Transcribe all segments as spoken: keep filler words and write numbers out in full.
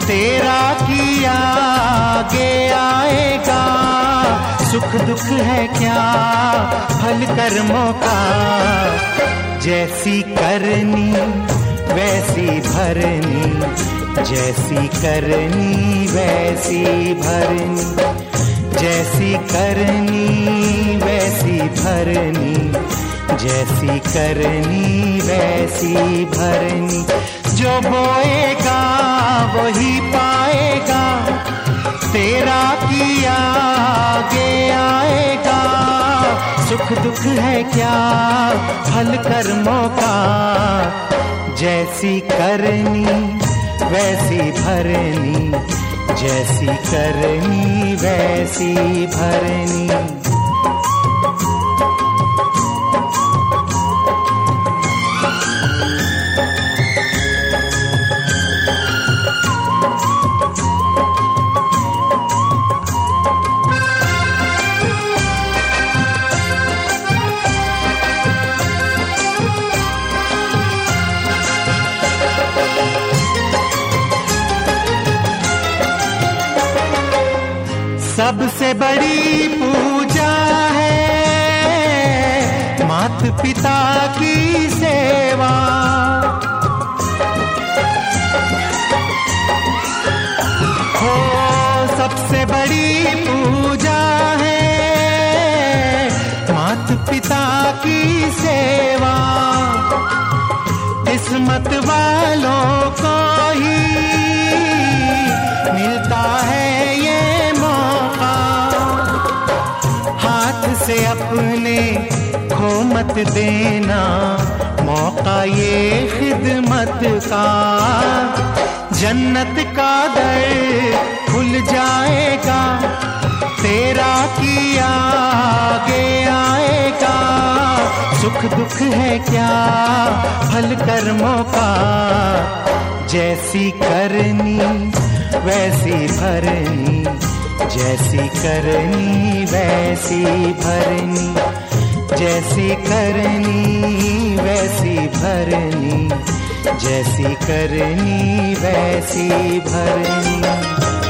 तेरा किया आगे आएगा। सुख दुख है क्या फल कर्मों का, जैसी करनी वैसी भरनी, जैसी करनी वैसी भरनी, जैसी करनी वैसी भरनी, जैसी करनी वैसी भरनी। जो बोएगा वही पाएगा, तेरा किया आगे आएगा। सुख दुख है क्या फल कर्मों का, जैसी करनी वैसी भरनी, जैसी करनी वैसी भरनी। सबसे बड़ी पूजा है मात पिता की सेवा। हो सबसे बड़ी पूजा है मात पिता की सेवा। किस्मत वालों को ही मिलता है ये से अपने खो मत देना मौका ये खिदमत का। जन्नत का दर खुल जाएगा, तेरा किया आगे आएगा। सुख दुख है क्या फल कर्मों का, जैसी करनी वैसी भरनी, जैसी करनी वैसी भरनी, जैसी करनी वैसी भरनी, जैसी करनी वैसी भरनी।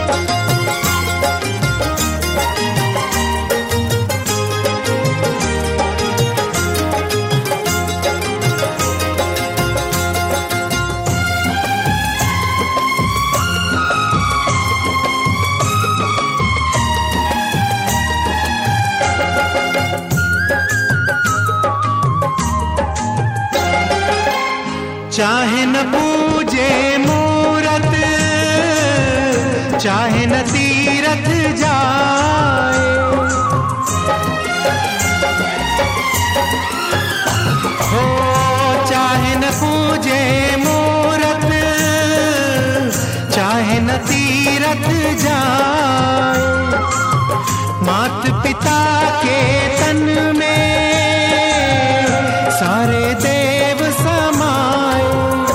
चाहे न पूजे मूरत, चाहे न तीरथ जाए, हो चाहे न पूजे मूरत, चाहे न तीरथ जाए। मात पिता के तन में सारे देव समाए,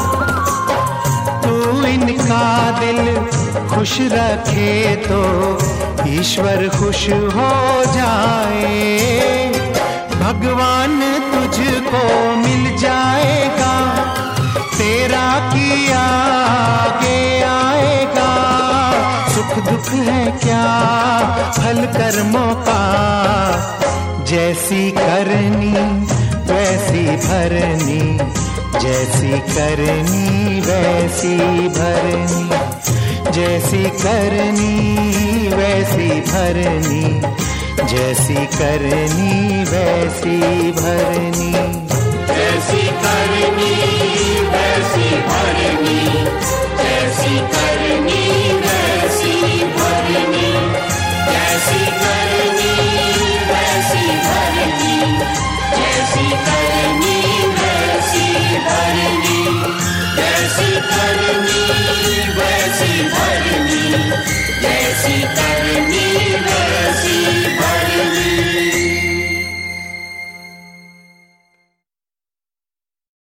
तू इनका दिल खुश रखे तो ईश्वर खुश हो जाए। भगवान तुझको मिल जाएगा, तेरा किया आगे आएगा। सुख दुख है क्या फल कर्मों का, जैसी करनी वैसी भरनी, जैसी करनी वैसी भरनी, जैसी करनी वैसी भरनी, जैसी करनी वैसी भरनी, जैसी करनी वैसी भरनी, जैसी करनी वैसी भरनी, जैसी करनी वैसी भरनी, जैसी करनी वैसी भरनी, जैसी करनी